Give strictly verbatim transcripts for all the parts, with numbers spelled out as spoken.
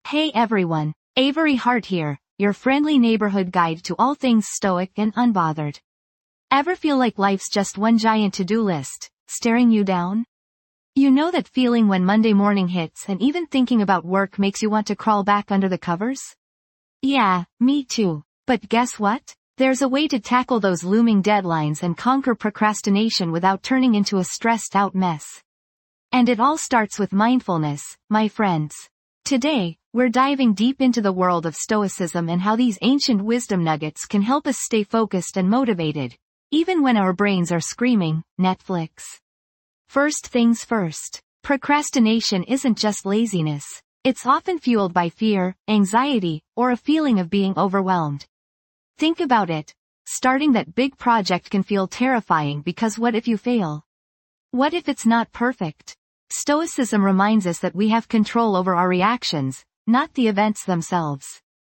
Hey everyone, Avery Hart here, your friendly neighborhood guide to all things stoic and unbothered. Ever feel like life's just one giant to-do list, staring you down? You know that feeling when Monday morning hits and even thinking about work makes you want to crawl back under the covers? Yeah, me too. But guess what? There's a way to tackle those looming deadlines and conquer procrastination without turning into a stressed-out mess. And it all starts with mindfulness, my friends. Today, we're diving deep into the world of Stoicism and how these ancient wisdom nuggets can help us stay focused and motivated, even when our brains are screaming, Netflix. First things first. Procrastination isn't just laziness. It's often fueled by fear, anxiety, or a feeling of being overwhelmed. Think about it. Starting that big project can feel terrifying because what if you fail? What if it's not perfect? Stoicism reminds us that we have control over our reactions, not the events themselves.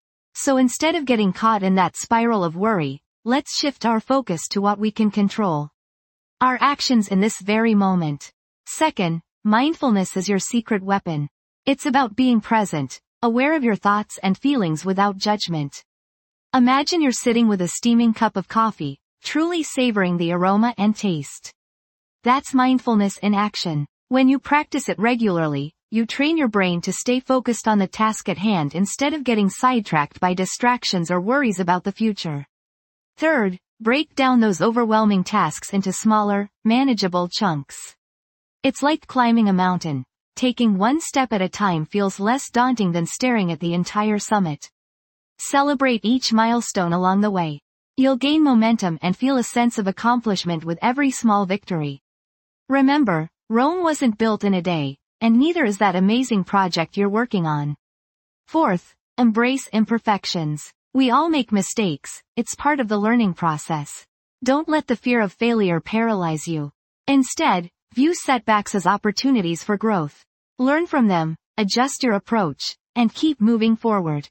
So instead of getting caught in that spiral of worry, let's shift our focus to what we can control. Our actions in this very moment. Second, mindfulness is your secret weapon. It's about being present, aware of your thoughts and feelings without judgment. Imagine you're sitting with a steaming cup of coffee, truly savoring the aroma and taste. That's mindfulness in action. When you practice it regularly, you train your brain to stay focused on the task at hand instead of getting sidetracked by distractions or worries about the future. Third, break down those overwhelming tasks into smaller, manageable chunks. It's like climbing a mountain. Taking one step at a time feels less daunting than staring at the entire summit. Celebrate each milestone along the way. You'll gain momentum and feel a sense of accomplishment with every small victory. Remember, Rome wasn't built in a day, and neither is that amazing project you're working on. Fourth, embrace imperfections. We all make mistakes, it's part of the learning process. Don't let the fear of failure paralyze you. Instead, view setbacks as opportunities for growth. Learn from them, adjust your approach, and keep moving forward.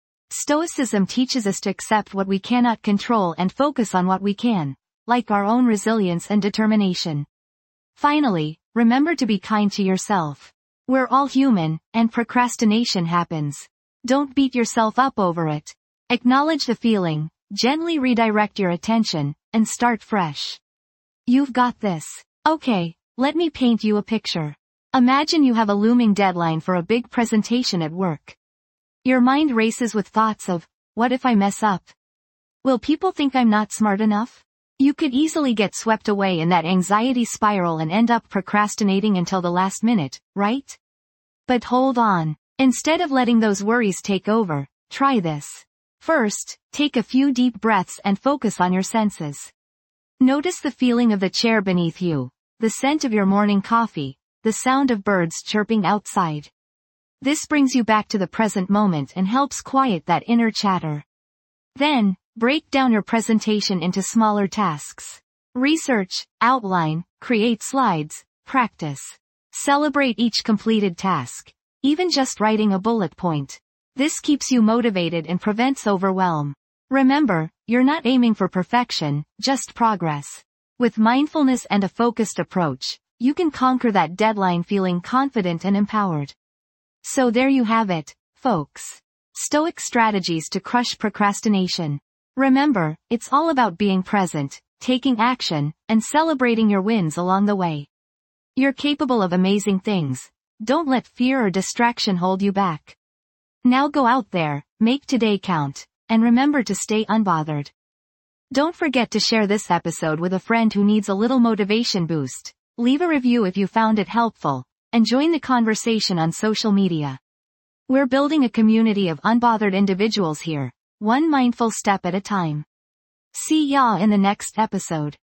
Stoicism teaches us to accept what we cannot control and focus on what we can, like our own resilience and determination. Finally, remember to be kind to yourself. We're all human, and procrastination happens. Don't beat yourself up over it. Acknowledge the feeling, gently redirect your attention, and start fresh. You've got this. Okay, let me paint you a picture. Imagine you have a looming deadline for a big presentation at work. Your mind races with thoughts of, what if I mess up? Will people think I'm not smart enough? You could easily get swept away in that anxiety spiral and end up procrastinating until the last minute, right? But hold on. Instead of letting those worries take over, try this. First, take a few deep breaths and focus on your senses. Notice the feeling of the chair beneath you, the scent of your morning coffee, the sound of birds chirping outside. This brings you back to the present moment and helps quiet that inner chatter. Then, break down your presentation into smaller tasks. Research, outline, create slides, practice. Celebrate each completed task, even just writing a bullet point. This keeps you motivated and prevents overwhelm. Remember, you're not aiming for perfection, just progress. With mindfulness and a focused approach, you can conquer that deadline feeling confident and empowered. So there you have it, folks. Stoic strategies to crush procrastination. Remember, it's all about being present, taking action, and celebrating your wins along the way. You're capable of amazing things. Don't let fear or distraction hold you back. Now go out there, make today count, and remember to stay unbothered. Don't forget to share this episode with a friend who needs a little motivation boost. Leave a review if you found it helpful, and join the conversation on social media. We're building a community of unbothered individuals here, one mindful step at a time. See ya in the next episode.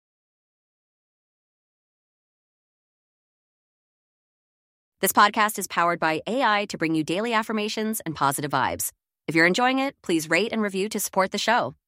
This podcast is powered by A I to bring you daily affirmations and positive vibes. If you're enjoying it, please rate and review to support the show.